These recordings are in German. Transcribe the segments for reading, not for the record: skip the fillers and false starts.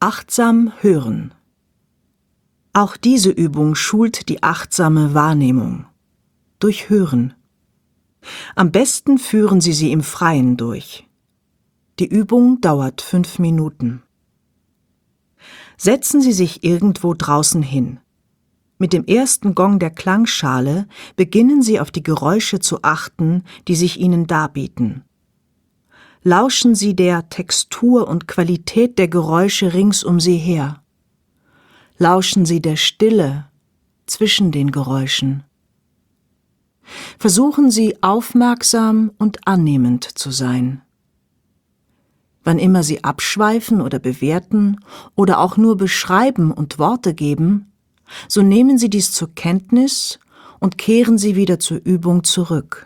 Achtsam hören. Auch diese Übung schult die achtsame Wahrnehmung. Durch Hören. Am besten führen Sie sie im Freien durch. Die Übung dauert 5 Minuten. Setzen Sie sich irgendwo draußen hin. Mit dem ersten Gong der Klangschale beginnen Sie auf die Geräusche zu achten, die sich Ihnen darbieten. Lauschen Sie der Textur und Qualität der Geräusche rings um Sie her. Lauschen Sie der Stille zwischen den Geräuschen. Versuchen Sie, aufmerksam und annehmend zu sein. Wann immer Sie abschweifen oder bewerten oder auch nur beschreiben und Worte geben, so nehmen Sie dies zur Kenntnis und kehren Sie wieder zur Übung zurück.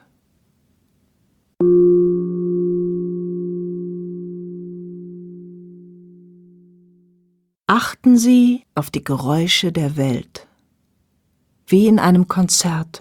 Achten Sie auf die Geräusche der Welt, wie in einem Konzert.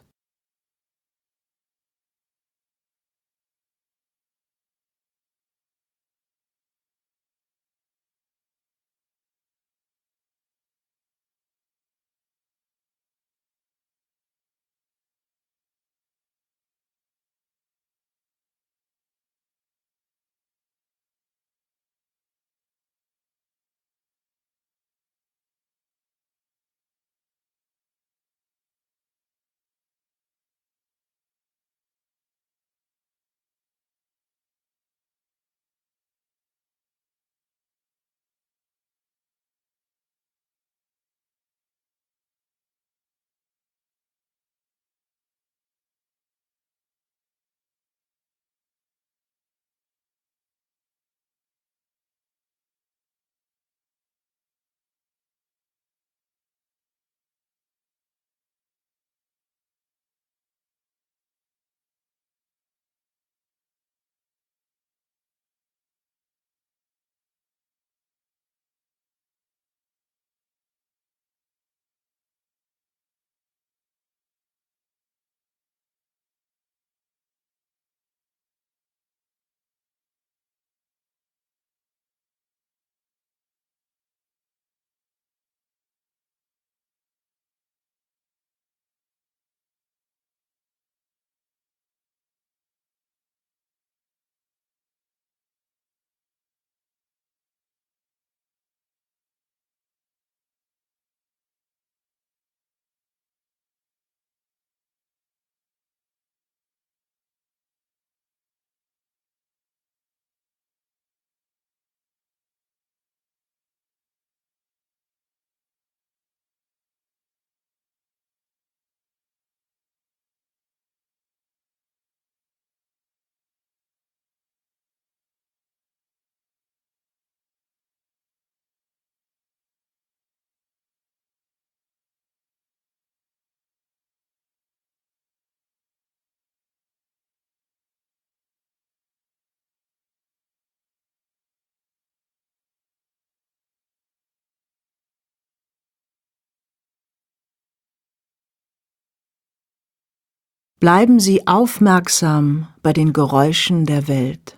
Bleiben Sie aufmerksam bei den Geräuschen der Welt.